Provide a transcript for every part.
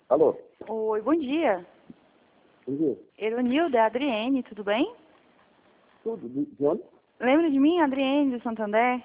Alô? Oi, bom dia. Bom dia. Eronilda, é a Adriene, tudo bem? Tudo? De onde? Lembra de mim, Adriene, do Santander?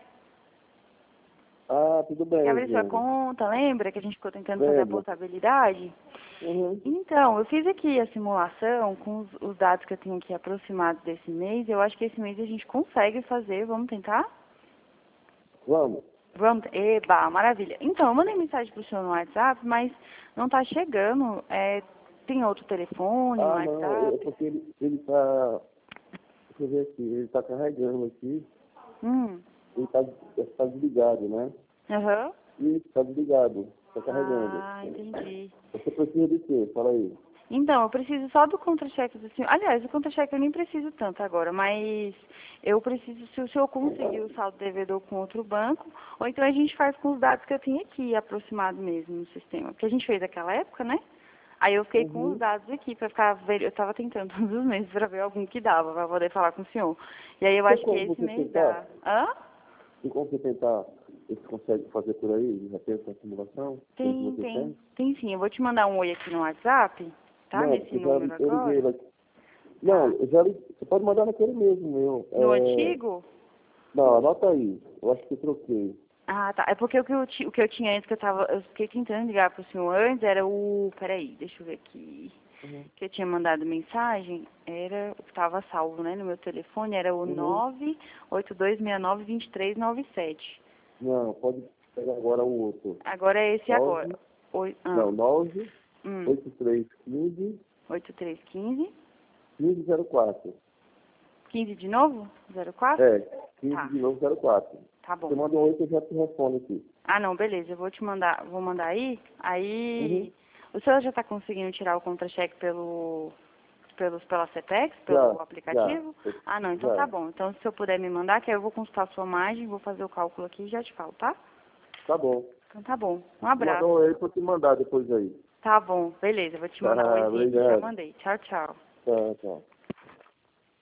Ah, tudo Quer bem, abrir sua Diana. conta, lembra que a gente ficou tentando fazer a Lembro. portabilidade? Uhum. Então, eu fiz aqui a simulação com os dados que eu tenho aqui aproximados desse mês. Eu acho que esse mês a gente consegue fazer. Vamos tentar? Vamos. Vamos. Eba, maravilha. Então, eu mandei mensagem pro senhor no WhatsApp, mas não tá chegando. Tem outro telefone no Ah, não, é WhatsApp? porque ele tá... Deixa eu ver aqui, ele tá carregando aqui. Hum. Ele tá desligado, né? Aham. Isso, tá desligado. Tá carregando. Ah, entendi. Você precisa de quê? Fala aí. Então, eu preciso só do contra-cheque do senhor. Aliás, o contra-cheque eu nem preciso tanto agora, mas eu preciso, se o senhor conseguir o saldo devedor com outro banco, ou então a gente faz com os dados que eu tenho aqui, aproximado mesmo no sistema. Porque a gente fez naquela época, né? Aí eu fiquei com os Uhum. dados aqui para ficar, eu estava tentando todos os meses para ver algum que dava, para poder falar com o senhor. E aí eu Tem acho que como esse você mês tentar? dá. Hã? Tem como você tentar? Você consegue fazer por aí, de repente, essa simulação? Pelo que Tem, você tem. tem? Tem sim. Eu vou te mandar um oi aqui no WhatsApp, tá? Não, Nesse porque número eu liguei agora. lá. Não, Tá. você pode mandar naquele mesmo, meu. No antigo? Não, anota aí. Eu acho que eu troquei. Ah, tá. É porque o que eu tinha antes, eu fiquei tentando ligar pro senhor antes, era peraí, deixa eu ver aqui. Uhum. Que eu tinha mandado mensagem, era, o que estava salvo, né, no meu telefone, era o Uhum. 982692397. Não, pode pegar agora o outro. Agora é esse agora. 9, Oi, não, 9, hum, 8315, 8315, 1504. 15 de novo? 04? É, 15 Tá, de novo 04. tá Você bom. manda um 8 eu já te respondo aqui. Ah, não, beleza, eu vou te mandar, vou mandar Uhum. aí, o senhor já está conseguindo tirar o contra-cheque pela CEPEX, pelo Já, aplicativo? Ah, não, então tá já. bom. Então, se eu puder me mandar, que aí eu vou consultar a sua margem, vou fazer o cálculo aqui e já te falo, tá? Tá bom. Então tá bom. Um Vou mandar abraço. um aí pra te mandar depois aí. Tá bom, beleza. Eu vou te mandar o Tá, oizinho aqui, já obrigado. mandei. Tchau, tchau. Tchau, tchau.